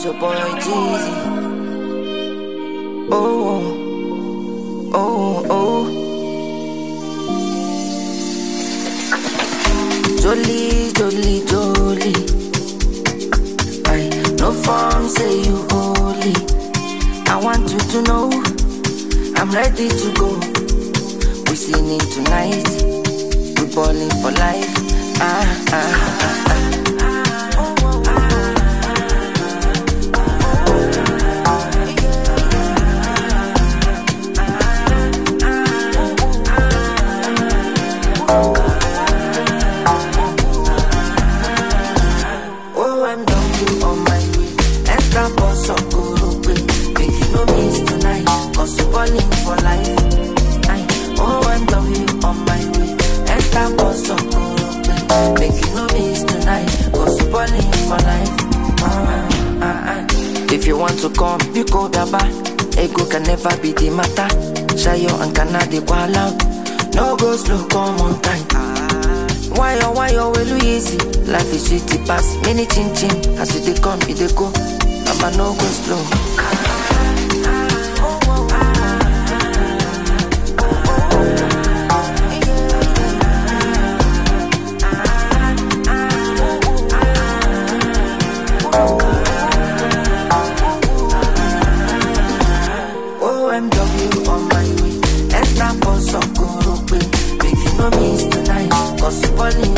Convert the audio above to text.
your boy Jeezy. Oh, oh, oh. Jolie, Jolie, Jolie. I no form say you holy. I want you to know I'm ready to go. We singing tonight, we balling for life. If you want to come, you go daba. Ego can never be the matter. Shayo and Canada go out. No go slow, come on time. Why you will easy? Life is sweet, pass many chin chin. As you they come, you they go. Mama no go slow. OMW on my way. Extra boss of Guru. Make you no miss tonight. Cause you